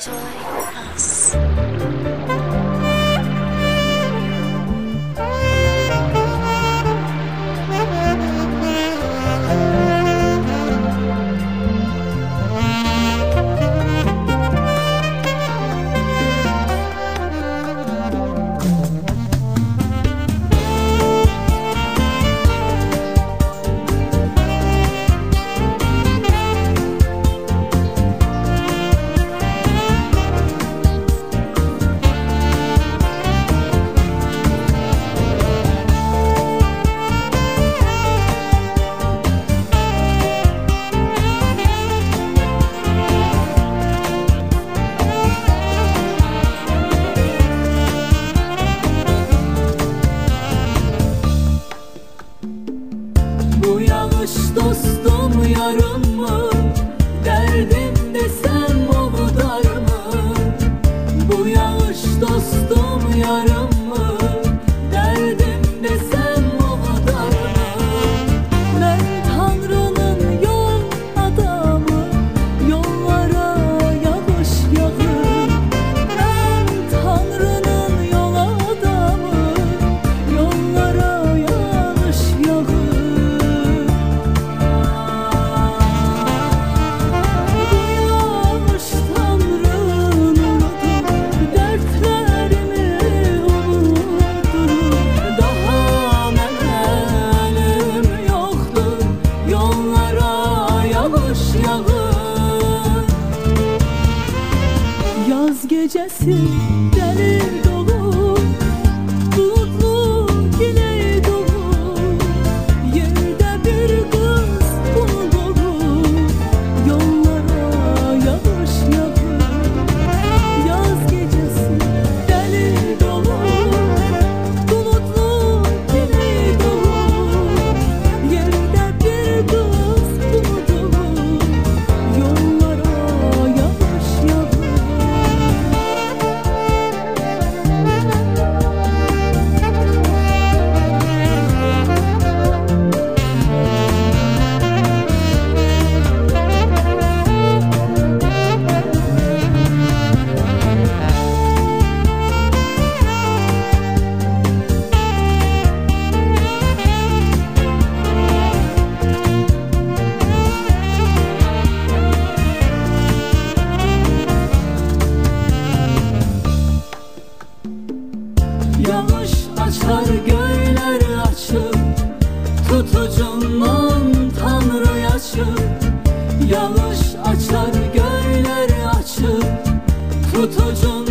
Toy Us. Bu yağış dostum yarın mı? Derdim desem olur mı? Bu yağış dostum yarın mı? Derdim desem olur mu? Ben Tanrı'nın yol adamı, yollara yağış yağır. Ben Tanrı'nın yol adamı, yollara yağış yağır. Yaz gecesi deli dolu, bulutlu yine dolu. Yerde bir kız bulur, yollara yağış yağır. Yaz gecesi deli dolu, bulutlu yine dolu. Yerde bir kız bulur, yollara yağış yağır. Yağış açar göyler açıp, tutucundan Tanrı yaşır. Yağış açar göyler açıp, tutucundan